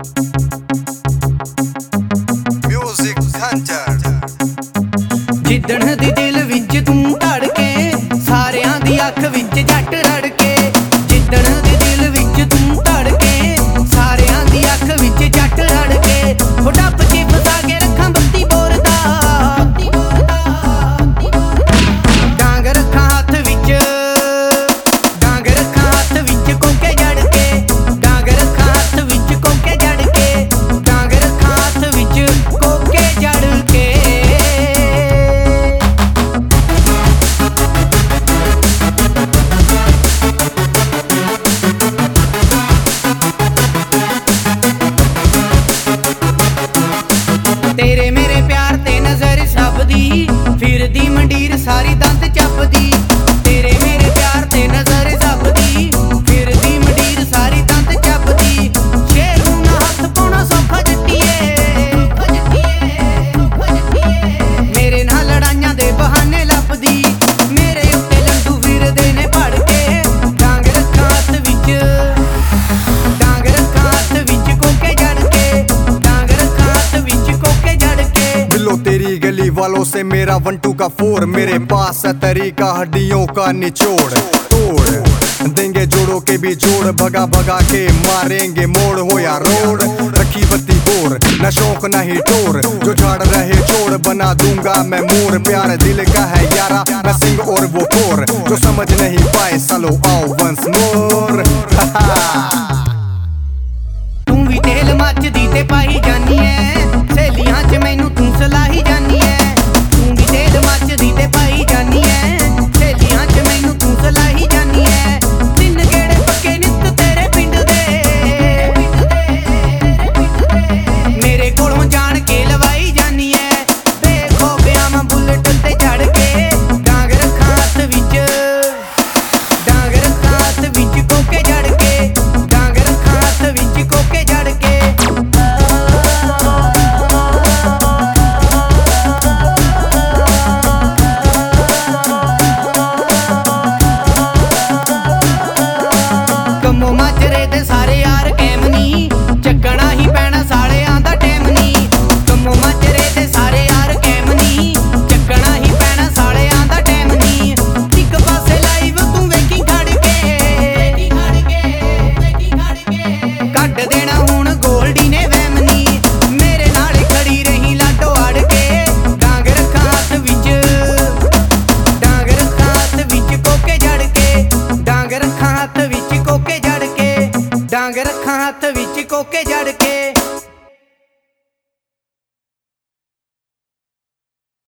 Music Hunter। ਜਿੱਦਣ ਦੀ ਦਿਲ ਵਿੱਚ ਤੂੰ ਧੜਕੇ, ਸਾਰਿਆਂ ਦੀ ਅੱਖ ਵਿੱਚ ਜੱਟ ਰੜਕੇ। ਜਿੱਦਣ ਦੀ ਦਿਲ ਵਿੱਚ ਤੂੰ ਧੜਕੇ, ਸਾਰਿਆਂ ਦੀ ਅੱਖ ਵਿੱਚ ਜੱਟ ਰੜਕੇ। ਉਹ ਡੱਬ ਕੇ ਫਸਾ ਕੇ ਰੱਖਾਂ ਬੱਤੀ ਬੋਰ ਦਾ, ਡਾਂਗ ਰੱਖਾਂ ਹੱਥ ਵਿੱਚ, ਡਾਂਗ ਰੱਖਾਂ ਹੱਥ ਵਿੱਚ ਕੋਕੇ ਜੜ ਕੇ, ਡਾਂਗ ਰੱਖਾਂ ਹੱਥ ਵਿੱਚ ਕੋਕੇ ਜੜ ਕੇ, ਡਾਂਗ ਰੱਖਾਂ ਹੱਥ ਵਿੱਚ ਕੋਕੇ ਜੜ ਕੇ। ਤੇਰੇ ਮੇਰੇ ਪਿਆਰ ਤੇ ਨਜ਼ਰ ਸਭ ਦੀ, ਫਿਰਦੀ ਮੰਡੀਰ ਸਾਰੀ ਦੰਦ ਚੱਪਦੀ। ਤੇਰੇ ਮੇਰੇ ਪਿਆਰ ਤੇ ਨਜ਼ਰ ਸਭ ਦੀ, ਫਿਰਦੀ ਮੰਡੀਰ ਸਾਰੀ ਦੰਦ ਚੱਪਦੀ। ਸ਼ੇਰ ਨੂੰ ਨਾ ਹੱਥ ਪਾਉਣਾ ਸੌਖਾ ਜੱਟੀਏ, ਮੇਰੇ ਨਾਲ ਲੜਾਈਆਂ ਦੇ ਬਹਾਨੇ ਲੱਭਦੀ। ਮੇਰੇ ਉੱਤੇ ਲੰਡੂ ਫਿਰਦੇ ਨੇ ਭੜ ਕੇ, ਡਾਂਗ ਰੱਖਾਂ ਹੱਥ ਵਿੱਚ, ਡਾਂਗ ਰੱਖਾਂ ਹੱਥ ਵਿੱਚ ਕੋਕੇ ਜੜ ਕੇ, ਡਾਂਗ ਰੱਖਾਂ हत्थ विच कोके जड़ के। मिलो तेरी गली वालों से मेरा 1 2 का 4, मेरे पास है तरीका हड्डियों का निचोड़ तोड़ देंगे जोड़ों के भी जोड़, भगा भगा के मारेंगे मोड़ हो या रोड। रखी बत्ती बोर न शौक न ही टोर, जो झाड़ रहे छोड़ बना दूंगा मैं मोर। प्यार दिल का है यारा मैं सिंह और वो कोर, जो समझ नहीं पाए सालो आओ वंस मोर। तू भी तेल मचदी ते पाई जानी है, सहेलियां च मैनू तू सलाही जानी है। तू भी तेल मचदी ते पाई जानी है, सहेलियां च मैनू तू सलाही जानी है। दिन गेड़े पक्के नित तेरे पिंड दे, मेरे कोलों जान के लवाई जानी है। देखो ब्याह बुलेट ते चढ़ के, डांग रखा हत्थ विच, डांग रखा हत्थ विच कोके जड़ के, डांग रखा हत्थ विच कोके जड़ के। ਕੰਮੋਂ ਮਾਜਰੇ ਤੇ ਸਾਰੇ ਯਾਰ ਕੈਮ ਨੀ, ਚੱਕਣਾ ਹੀ ਪੈਣਾ ਸਾਲਿਆਂ ਦਾ ਟਾਈਮ ਨੀ। ਕੰਮੋਂ ਮਾਜਰੇ ਤੇ ਸਾਰੇ ਯਾਰ ਕੈਮ ਨੀ, ਚੱਕਣਾ ਹੀ ਪੈਣਾ ਸਾਲਿਆਂ ਦਾ ਟਾਈਮ ਨੀ। ਇੱਕ ਪਾਸੇ ਲਾਈਵ ਤੂੰ ਵੇਖੀ ਖੜ ਕੇ, ਕੱਢ ਦੇਣਾ ਹੁਣ ਗੋਲਡੀ ਨੇ ਵਹਿਮ ਨੀ। ਮੇਰੇ ਨਾਲ ਖੜੀ ਰਹੀ ਲਾਡੋ ਅੜ ਕੇ, ਡਾਂਗ ਰੱਖਾਂ ਹੱਥ ਵਿੱਚ, ਡਾਂਗ ਰੱਖਾਂ ਹੱਥ ਵਿੱਚ ਕੋਕੇ ਜੜ ਕੇ, ਡਾਂਗ ਰੱਖਾਂ ਹੱਥ ਵਿੱਚ ਕੋਕੇ ਜੜ ਕੇ, ਡਾਂਗ ਰੱਖਾਂ ਹੱਥ ਵਿੱਚ ਕੋਕੇ ਜੜ ਕੇ।